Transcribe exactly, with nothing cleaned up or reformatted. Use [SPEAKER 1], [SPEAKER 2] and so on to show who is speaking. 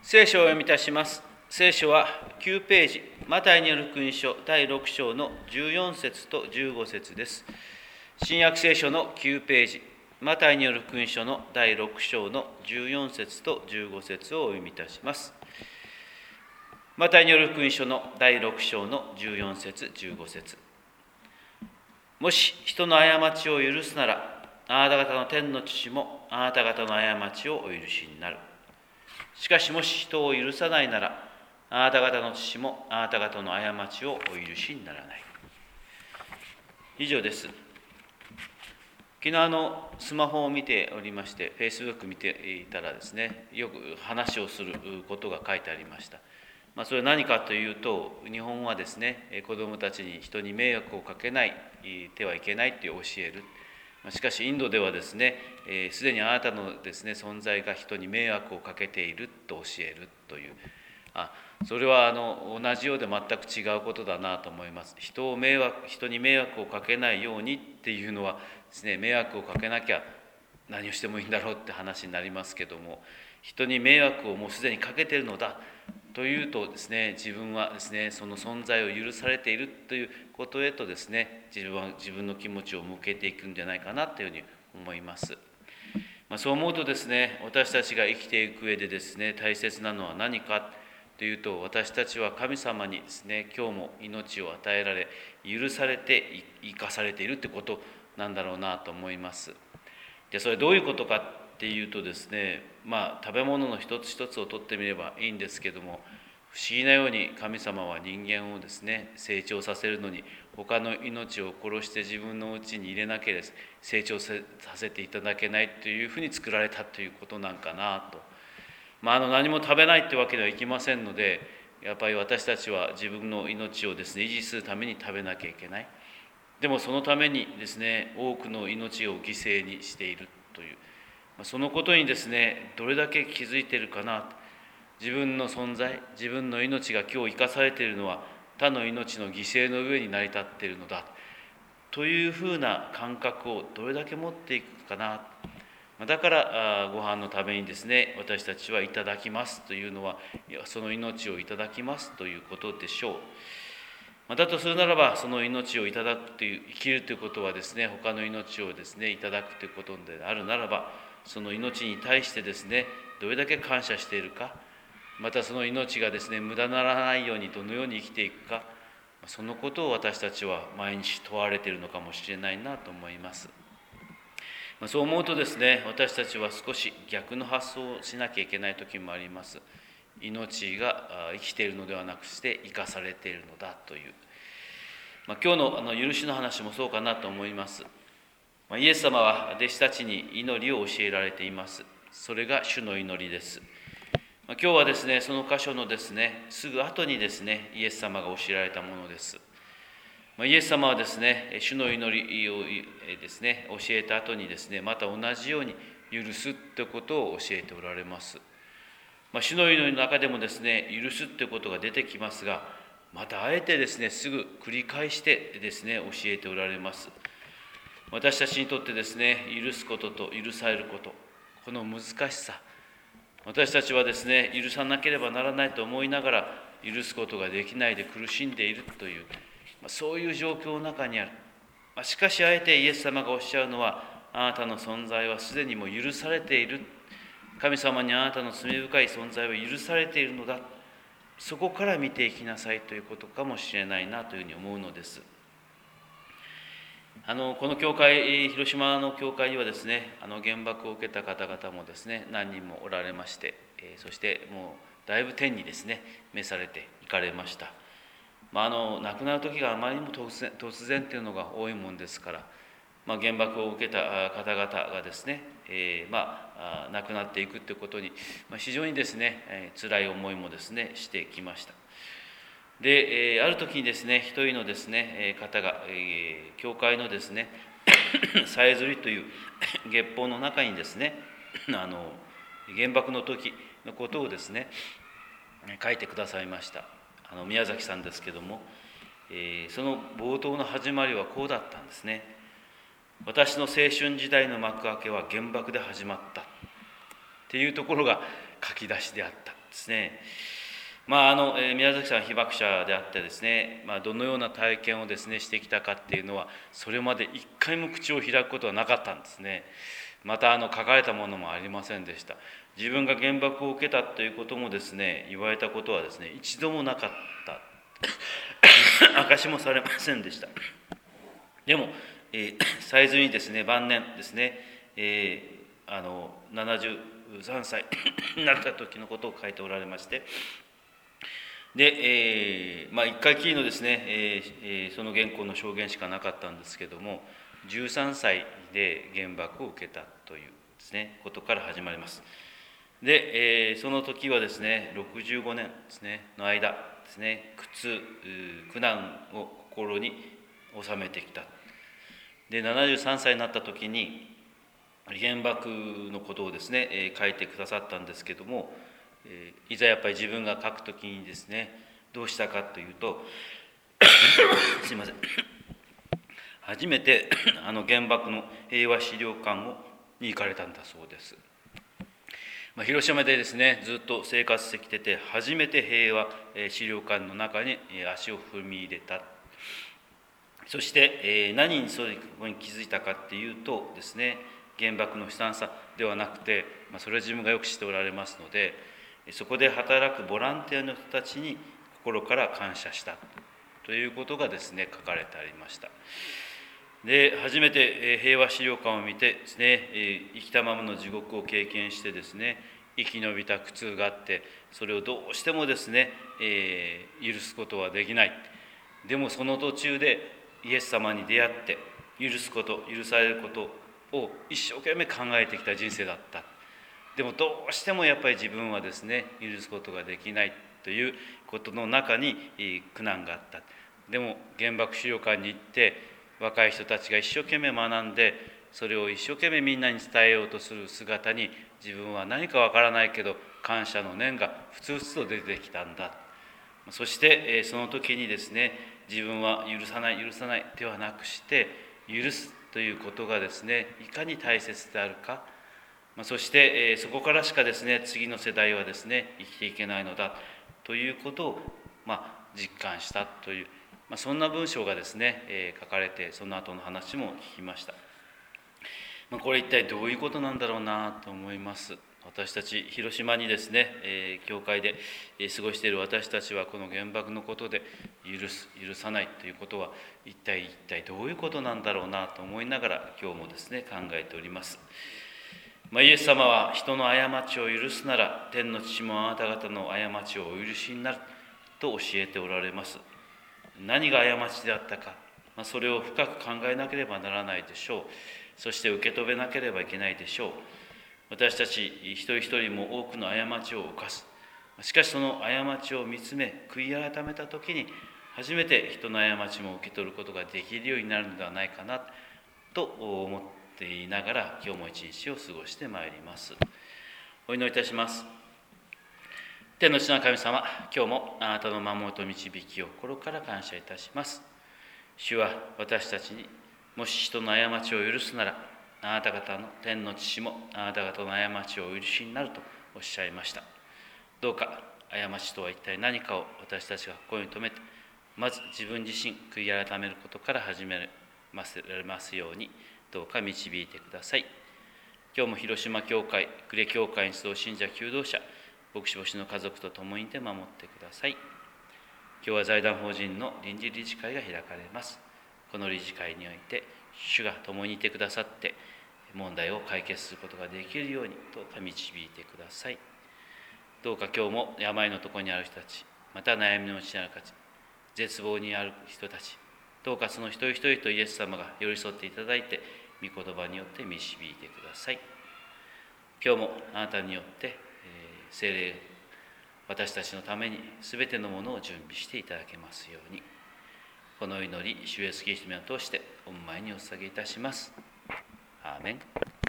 [SPEAKER 1] 聖書をお読みいたします。聖書はきゅうページ、マタイによる福音書だいろく章のじゅうよん節とじゅうご節です。新約聖書のきゅうページ、マタイによる福音書のだいろく章のじゅうよん節とじゅうご節をお読みいたします。マタイによる福音書のだいろく章のじゅうよん節、じゅうご節。もし人の過ちを許すなら、あなた方の天の父もあなた方の過ちをお許しになる。しかしもし人を許さないなら、あなた方の父もあなた方の過ちをお許しにならない。以上です。昨日あのスマホを見ておりまして、フェイスブック見ていたらですね、よく話をすることが書いてありました。まあ、それは何かというと、日本はですね、子どもたちに人に迷惑をかけないてはいけないという教える。しかしインドではですね、すでにあなたのですね存在が人に迷惑をかけていると教えるという、あそれはあの同じようで全く違うことだなと思います。人を迷惑人に迷惑をかけないようにっていうのはですね、迷惑をかけなきゃ何をしてもいいんだろうって話になりますけども、人に迷惑をもうすでにかけているのだというとですね、自分はですねその存在を許されているということへとですね、自分は自分の気持ちを向けていくんじゃないかなというふうに思います。まあ、そう思うとですね、私たちが生きていく上でですね、大切なのは何かというと、私たちは神様にですね、今日も命を与えられ、許されて生かされているということなんだろうなと思います。で、それどういうことかっていうとですね、まあ食べ物の一つ一つをとってみればいいんですけども、不思議なように神様は人間をですね成長させるのに、他の命を殺して自分のうちに入れなければ成長させていただけないというふうに作られたということなんかなと。まあ、あの何も食べないってわけではいきませんので、やっぱり私たちは自分の命をですね維持するために食べなきゃいけない。でもそのためにですね多くの命を犠牲にしているという、そのことにですねどれだけ気づいているかなと。自分の存在、自分の命が今日生かされているのは他の命の犠牲の上に成り立っているのだというふうな感覚をどれだけ持っていくかな。だからご飯のためにですね、私たちはいただきますというのは、その命をいただきますということでしょう。だとするならば、その命をいただくという、生きるということはですね、他の命をですねいただくということであるならば、その命に対してですねどれだけ感謝しているか、またその命がですね無駄にならないようにどのように生きていくか、そのことを私たちは毎日問われているのかもしれないなと思います。そう思うとですね、私たちは少し逆の発想をしなきゃいけない時もあります。命が生きているのではなくして生かされているのだという、まあ、今日のあの許しの話もそうかなと思います。まあ、イエス様は弟子たちに祈りを教えられています。それが主の祈りです。まあ、今日はですねその箇所のですねすぐ後にですねイエス様が教えられたものです。イエス様はですね、主の祈りをですね、教えた後にですね、また同じように許すということを教えておられます。まあ、主の祈りの中でもですね、許すということが出てきますが、またあえてですね、すぐ繰り返してですね、教えておられます。私たちにとってですね、許すことと許されること、この難しさ、私たちはですね、許さなければならないと思いながら、許すことができないで苦しんでいるという、そういう状況の中にある。しかしあえてイエス様がおっしゃるのは、あなたの存在はすでにもう許されている。神様にあなたの罪深い存在は許されているのだ。そこから見ていきなさいということかもしれないなというふうに思うのです。あのこの教会、広島の教会にはですね、あの原爆を受けた方々もですね、何人もおられまして、そしてもうだいぶ天にですね、召されていかれました。まあ、あの亡くなる時があまりにも突然突然というのが多いもんですから、まあ、原爆を受けた方々がですね、えー、まあ亡くなっていくということに、まあ、非常にですね、えー、辛い思いもですねしてきました。で、えー、ある時にですね一人のですね方が、えー、教会のですねさえずりという月報の中にですねあの原爆の時のことをですね書いてくださいました。あの宮崎さんですけども、えー、その冒頭の始まりはこうだったんですね。私の青春時代の幕開けは原爆で始まったっていうところが書き出しであった。 ですね。まああのえー、宮崎さん被爆者であってですね、まあ、どのような体験をですねしてきたかっていうのはそれまで一回も口を開くことはなかったんですね。またあの書かれたものもありませんでした。自分が原爆を受けたということもですね言われたことはですね一度もなかった証しもされませんでした。でも、えー、最初にですね晩年ですね、えー、あのななじゅうさんさいになった時のことを書いておられまして、で、えーまあ、一回きりのですね、えー、その原稿の証言しかなかったんですけども、じゅうさんさいで原爆を受けたというですねことから始まります。で、えー、その時はですねろくじゅうごねんですねの間ですね苦痛苦難を心に収めてきた。でななじゅうさんさいになった時に原爆のことをですね、えー、書いてくださったんですけども、えー、いざやっぱり自分が書くときにですねどうしたかというとすいません初めてあの原爆の平和資料館をに行かれたんだそうです。まあ、広島でですねずっと生活してきてて初めて平和資料館の中に足を踏み入れた。そして、えー、何にそれこに気づいたかっていうとですね原爆の悲惨さではなくて、まあ、それは自分がよく知っておられますので、そこで働くボランティアの人たちに心から感謝したということがですね書かれてありました。で初めて平和資料館を見てですね生きたままの地獄を経験してですね生き延びた苦痛があってそれをどうしてもですね、えー、許すことはできない。でもその途中でイエス様に出会って許すこと許されることを一生懸命考えてきた人生だった。でもどうしてもやっぱり自分はですね許すことができないということの中に苦難があった。でも原爆資料館に行って若い人たちが一生懸命学んでそれを一生懸命みんなに伝えようとする姿に自分は何かわからないけど感謝の念がふつふつと出てきたんだ。そしてその時にですね自分は許さない許さないではなくして許すということがですねいかに大切であるか、そしてそこからしかですね次の世代はですね生きていけないのだということを、まあ、実感したという、まあ、そんな文章がですね書かれてその後の話も聞きました。まあ、これ一体どういうことなんだろうなと思います。私たち広島にですね、えー、教会で過ごしている私たちはこの原爆のことで許す許さないということは一体一体どういうことなんだろうなと思いながら今日もですね考えております。まあ、イエス様は人の過ちを許すなら天の父もあなた方の過ちをお許しになると教えておられます。何が過ちであったか、まあ、それを深く考えなければならないでしょう。そして受け止めなければいけないでしょう。私たち一人一人も多くの過ちを犯す。しかしその過ちを見つめ悔い改めた時に初めて人の過ちも受け取ることができるようになるのではないかなと思っていながら今日も一日を過ごしてまいります。お祈りいたします。天の父なる神様、今日もあなたの守りと導きを心から感謝いたします。主は私たちにもし人の過ちを許すならあなた方の天の父もあなた方の過ちをお許しになるとおっしゃいました。どうか過ちとは一体何かを私たちが心に留めてまず自分自身悔い改めることから始められますようにどうか導いてください。今日も広島教会呉教会に集う信者求道者牧師牧師の家族と共にて守ってください。今日は財団法人の臨時理事会が開かれます。この理事会において主が共にいてくださって問題を解決することができるようにどうか導いてください。どうか今日も病のところにある人たち、また悩みのうちにある人たち、絶望にある人たち、どうかその一人一人とイエス様が寄り添っていただいて御言葉によって導いてください。今日もあなたによって、えー、聖霊私たちのために全てのものを準備していただけますように、この祈り主イエスキリストの名を通して御前にお捧げいたします。アーメン。